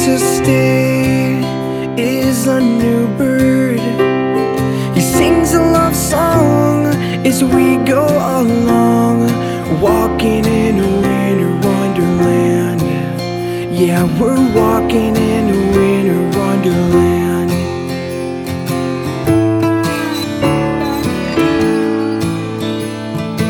to stay is a new bird. He sings a love song as we go along, walking in a winter wonderland. Yeah, we're walking in